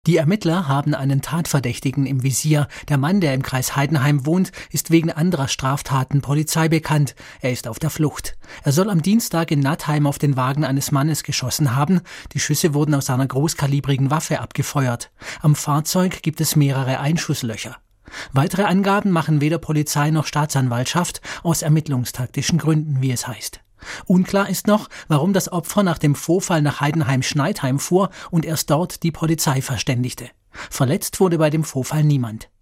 Die Ermittler haben einen Tatverdächtigen im Visier. Der Mann, der im Kreis Heidenheim wohnt, ist wegen anderer Straftaten Polizei bekannt. Er ist auf der Flucht. Er soll am Dienstag in Nattheim auf den Wagen eines Mannes geschossen haben. Die Schüsse wurden aus einer großkalibrigen Waffe abgefeuert. Am Fahrzeug gibt es mehrere Einschusslöcher. Weitere Angaben machen weder Polizei noch Staatsanwaltschaft, aus ermittlungstaktischen Gründen, wie es heißt. Unklar ist noch, warum das Opfer nach dem Vorfall nach Heidenheim-Schneidheim fuhr und erst dort die Polizei verständigte. Verletzt wurde bei dem Vorfall niemand.